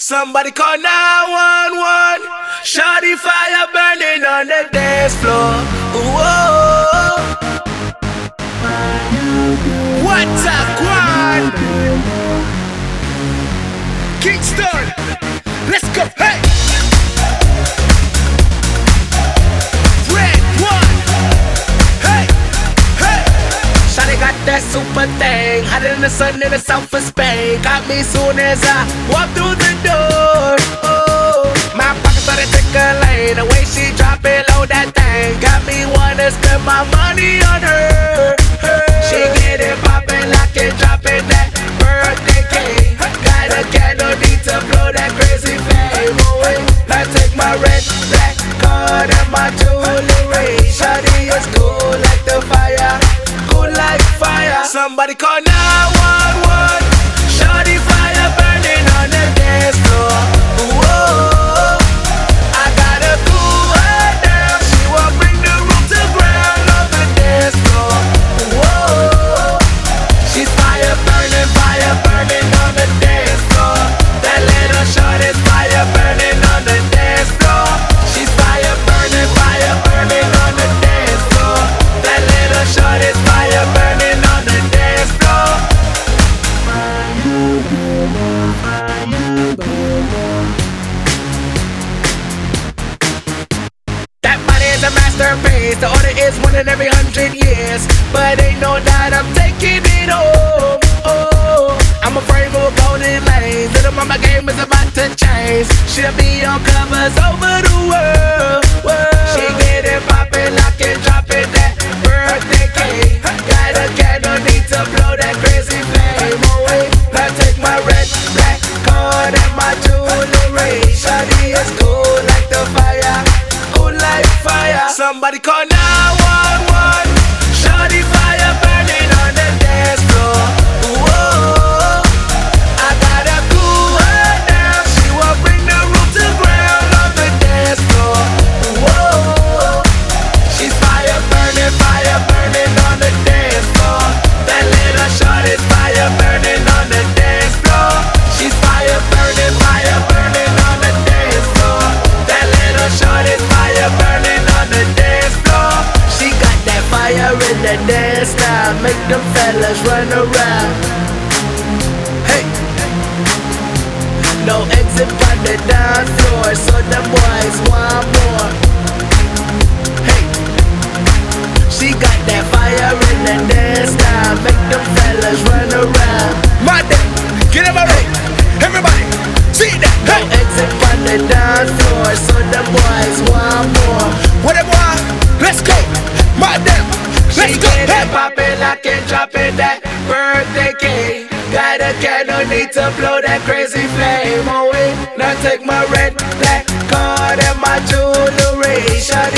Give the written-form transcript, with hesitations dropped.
Somebody call 911. Shawty fire burning on the dance floor. Whoa. What's a quad? Kingston, let's go. Hey. Red one. Hey. Hey. Shawty got that super thing, hotter than the sun in the south of Spain. Got me soon as I walk through the door. Oh, my pocket started tickling, the way she drop it low, that thing got me wanna spend my money on her. She get it poppin', lock it, drop it, that birthday cake. Got a candle, need to blow that crazy flame away. I take my red, black card and my jewelry. Shawty is cool like the fire, cool like fire. Somebody call 911. Shawty fire burning on the dance floor. Whoa, I gotta cool her down. She will bring the room to ground on the dance floor. Whoa, she's fire burning on the dance floor. That little shorty's fire burning on the dance floor. She's fire burning on the dance floor. That little shorty's fire burning on the dance floor. That body is a masterpiece. The order is one in every 100 years. But ain't no doubt I'm taking it home. Oh, I'm afraid of golden lanes. Little mama game is about to change. She'll be on covers over the world. She get it poppin', lock it, drop it, that birthday cake. Got a candle, need to blow that crazy flame away. Now take my red, black card and my jewelry. Shawty is cool like the fire, cool like fire. Somebody call 911. Shawty fire burning on the dance floor. Whoa, I gotta cool her down. She will bring the room to ground on the dance floor. Whoa, she's fire burning on the dance floor. That little shorty's fire burning on the dance floor. She's fire burning on the dance floor. That little shorty's fire burning on the dance floor. She got that fire in the dance style, make them fellas run around. Hey, no exit on the dance floor, so the boys want more. Hey, she got that fire in the dance style, make them fellas run around. My day, get in my way, everybody, see that. Hey, no exit on the dance floor, so the boys want more. What it want? Let's go, my damn, let's go. She get it poppin', lock it, drop it, that birthday cake. Got a candle, need to blow that crazy flame away. Now take my red, black card and my jewelry. Shawty